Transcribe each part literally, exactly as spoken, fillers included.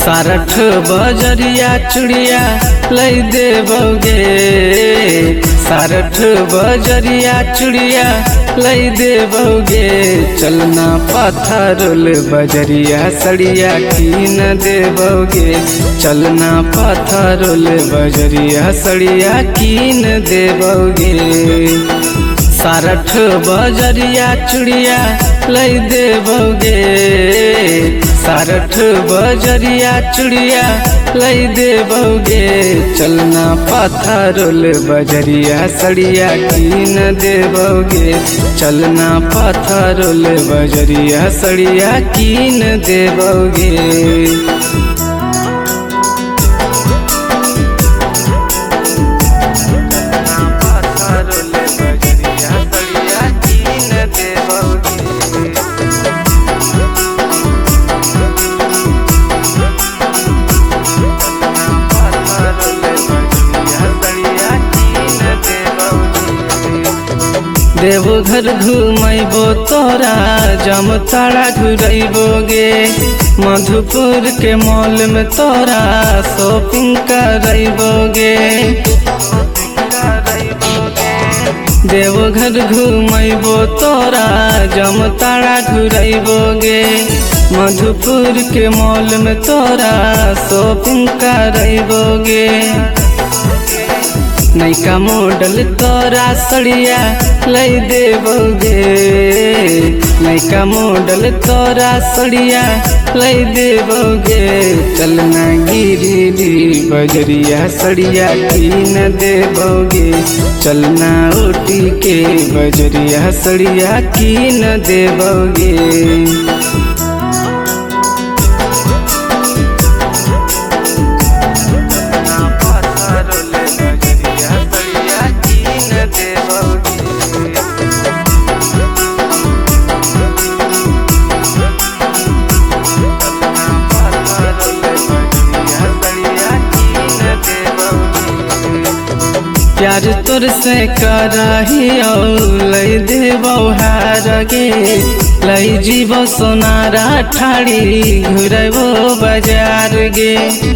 सारठ बजरिया चुड़िया लई देबोगे, सारठ बजरिया चुड़िया लई देबोगे। चलना पत्थरोल बजरिया सड़िया कीन देबोगे, चलना पत्थरोल बजरिया सड़िया कीन देबोगे। सारठ बजरिया चुड़िया लई देबोगे, सारठ बजरिया चुड़िया लई देबोगे। चलना पत्थरोल बजरिया सड़िया कीन देबोगे, चलना पत्थरोल बजरिया सड़िया कीन देबोगे। देवघर घुमैबो तोरा जमतारा घुरैबोगे, मधुपुर के मॉल में तोरा शॉपिंग करैबोगे। देवघर घुमैबो तोरा जमतारा घुरैबोगे, मधुपुर के मॉल में तोरा शॉपिंग करैबोगे। नैका मॉडल तोरा सड़िया लई देबोगे, नैका मॉडल तोरा सड़िया लई देबोगे। चलना गिरिडीह बजरिया सड़िया कीन देबोगे, चलना ऊटी के बजरिया सड़िया कीन देबोगे। प्यार तोर से करहियो लई देबो हार गे, लई जीवो सोनारा ठाड़ी घुरैबो बाजार गे।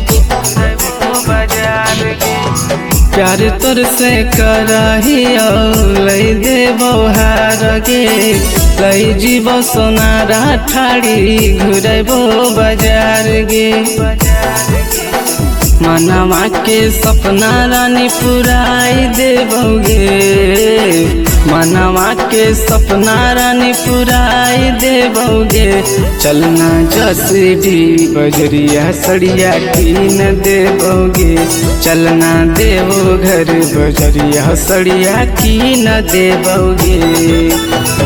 प्यार तोर से करहियो लई देबो हार गे, लई जीवो सोनारा ठाड़ी घुरैबो बाजार गे। मनवा के सपना रानी पुराई देबोगे, मनवा के सपना रानी पुराई देबोगे। चलना जसीडीह बजरिया सड़िया कीन देबोगे, चलना देवघर बजरिया सड़िया कीन देबोगे।